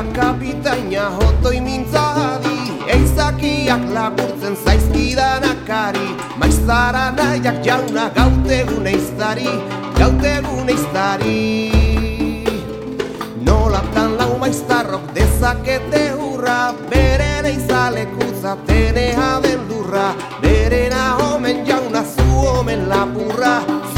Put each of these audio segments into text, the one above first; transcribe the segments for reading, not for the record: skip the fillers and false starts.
kapitaina hotoi mintzadi, eizakiak lapurtzen zaizkidanakari, maizara nahiak jauna gautegun eiztari, Nolatan lau maiztarrok dezakete hurra, beren eizalekutzatenea den lurra, berena omen jauna zu omen lapurra,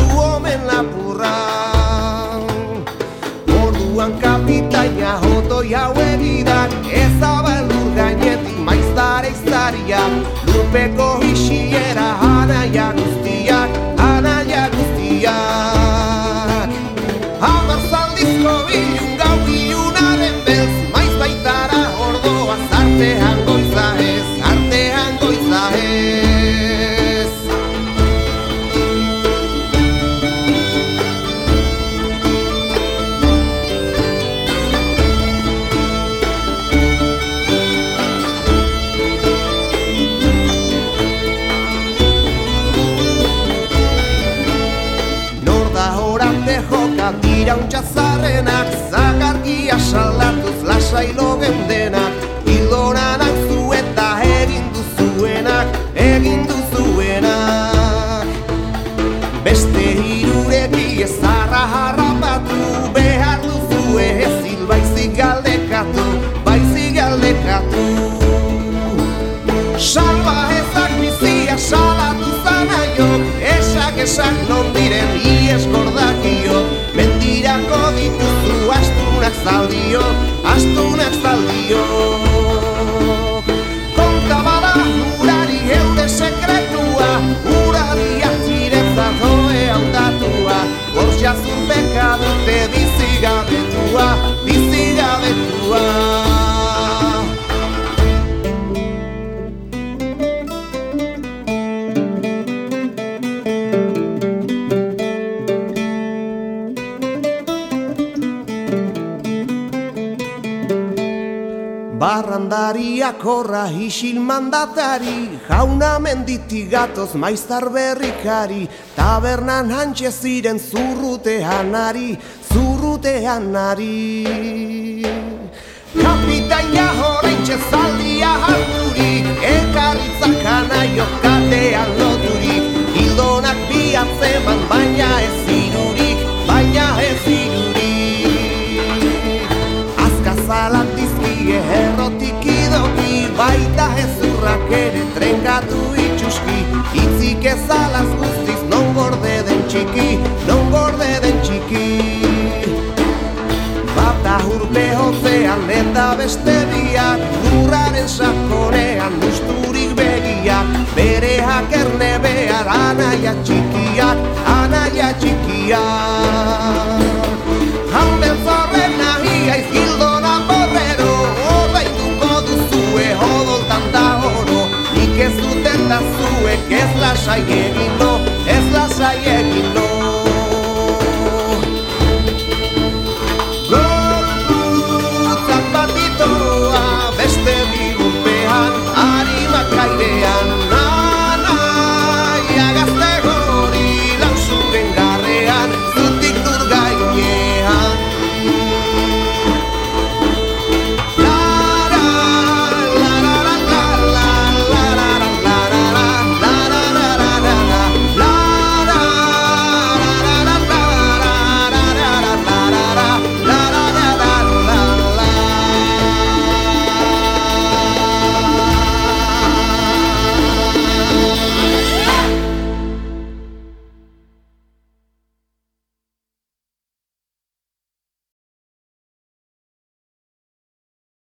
Orduan kapitaina hotoi hau egidak, ezabal lur gainetik maiztare iztaria, lurpeko isiera anaia guztiak, Amarzaldizko bilun gau ilunaren beltz, maiz baitara ordoaz artean goiza ez, Irauntza zarrenak, zagarkia salatuz lasai logen denak, hildoranak zu eta egin duzuenak. Beste hirureki ezarra harrapatu, behar duzue ezil baizik galdekatu. Salba ezak bizia salatu zanaiok, esak non diren ies gordakiok, mendirako dituzu astunak zaldiok, Konta bada urari eure sekretua, urari atziretzat hoe handatua, bortxa zurpeka dute bizigabetua. Barrandariak horra isil mandatari, jauna menditik gatoz maiztar berrikari, tabernan hantxe ziren zurrutean ari. Kapitaina horaintxe zaldia harturik, elkarritzak anaiok katean loturik, hildonak biatzeman baina ez irurik. Azkazalak dizkie errotik idoki, baita ezurrak ere trenkatu itxuski, itzik ezalaz guztiz non gorde den txiki. Bata urpe hotzean eta beste